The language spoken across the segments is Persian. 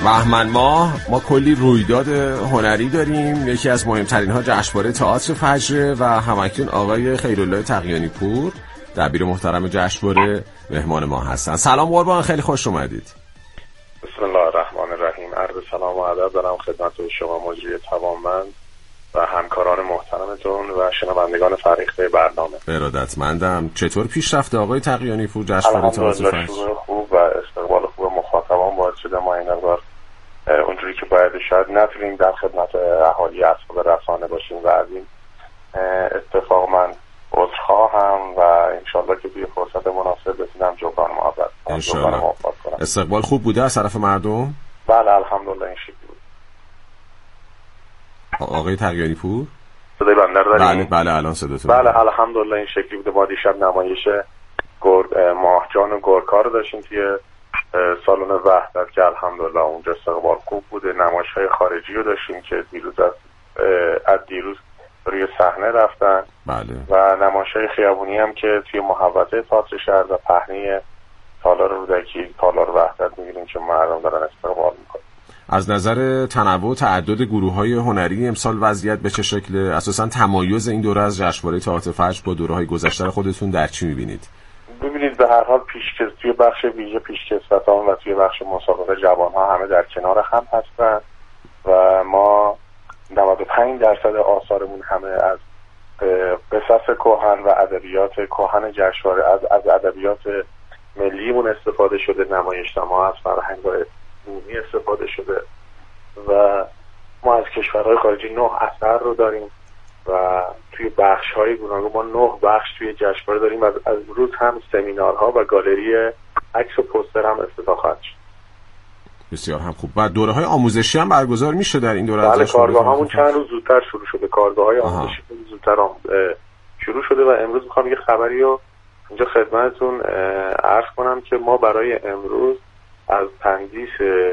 بهمن ما کلی رویداد هنری داریم. یکی از مهمترین ها جشنواره تئاتر فجر و همکنون آقای خیرالله تقیانی پور دبیر محترم جشنواره مهمان ما هستن. سلام قربان، خیلی خوش اومدید. بسم الله الرحمن الرحیم. عرض سلام و ادب دارم خدمت شما مجری توانمند و همکاران محترمتون و شنوندگان فریق برنامه. ارادتمندم. چطور پیش رفته آقای تقیانی پور جشنواره تئاتر فجر؟ خوب و استقبال خوب مخاطبان باعث شده ما این مقدار اونجوری که باید شاید نتونیم در خدمت اهالی اصحاب رسانه باشیم و از این اتفاق من عذرخواهم و انشالله که توی فرصت مناسب بتونم جبران محبت کنم. استقبال خوب بوده از طرف مردم؟ بله الحمدلله این شکلی بود. آقای تقیانی پور؟ صدای بنده رو داریم؟ بله الان صداتون. بله الحمدلله این شکلی بوده. ما دیشب نمایش ماهجان و گورکا رو داشتیم توی سالن وحدت که الحمدلله اونجا استقبال خوب بوده. نمایش‌های خارجی رو داشتیم که دیروز روی صحنه رفتن. بله. و نمایش‌های خیابونی هم که توی محوطه تئاتر شهر و پهنه تالار رودکی تالار وحدت می‌بینیم که مردم دارن استقبال می‌کنن. از نظر تنوع و تعدد گروه‌های هنری امسال وضعیت به چه شکله؟ اساساً تمایز این دوره از جشنواره تئاتر فجر با دوره‌های گذشته خودتون در چی می‌بینید؟ ببینید به هر حال توی بخش ویژه پیشکسوتان و توی بخش مسابقه جوان‌ها همه در کنار هم هستن و ما 95% آثارمون همه از قصص کهن و ادبیات کهن جشنواره از ادبیات ملیمون استفاده شده. نمایشنامه‌ها از فرهنگ‌های عمومی استفاده شده و ما از کشورهای خارجی 9 اثر رو داریم و توی بخش‌های گوناگون ما 9 بخش توی جشنواره داریم. از امروز هم سمینارها و گالری عکس و پوستر هم افتتاح خواهد شد. بسیار هم خوب. و دوره‌های آموزشی هم برگزار میشه در این دوره؟ بله کارگاه‌هامون چند روز زودتر شروع شده. کارگاه‌های آموزشی زودتر شروع شده و امروز می‌خوام یه خبری رو اینجا خدمتتون عرض کنم که ما برای امروز از تندیس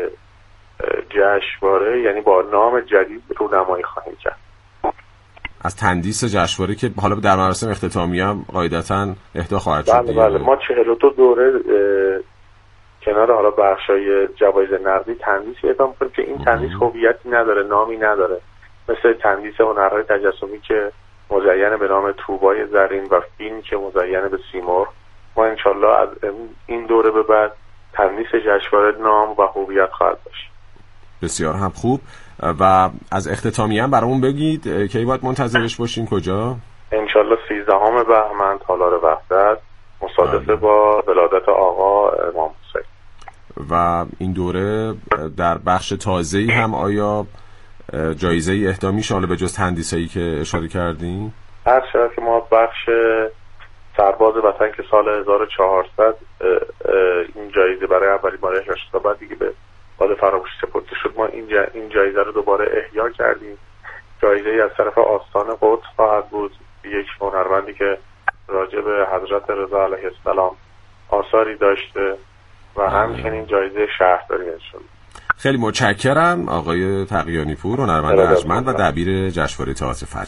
جشنواره یعنی با نام جدید رونمایی خواهیم کرد. از تندیس جشنواره که حالا در مراسم اختتامیه هم قاعدتاً اهدا خواهد شد. بله ما 42 دوره کنار حالا بخشای جوایز نقدی تندیس اعلام می‌کنیم که این تندیس هویتی نداره، نامی نداره، مثل تندیس هنرهای تجسمی که مزین به نام طوبای زرین و فیلم که مزین به سیمرغ. ما انشالله از این دوره به بعد تندیس جشنواره نام و هویت خواهد داشت. بسیار هم خوب. و از اختتامیه هم برامون بگید کی باید منتظرش باشیم؟ کجا؟ انشالله 13 بهمن تالار وحدت مصادفه با ولادت آقا امام حسین. و این دوره در بخش تازه‌ای هم آیا جایزه‌ای اهدا میشه حالا به جز تندیسایی که اشاره کردین؟ هر شد که ما بخش سرباز وطن که سال 1400 این جایزه برای اولین بار احیا شد و بعد دیگه به باد فراموشی سپرده شد، ما این جایزه رو دوباره احیا کردیم. جایزه‌ای از طرف آستان قدس خواهد بود، یک هنرمندی که راجع به حضرت رضا علیه السلام آثاری داشته و همچنین جایزه شهرداری انشالله. خیلی متشکرم آقای تقیانی پور، هنرمند ارجمند و دبیر جشنواره تئاتر فجر.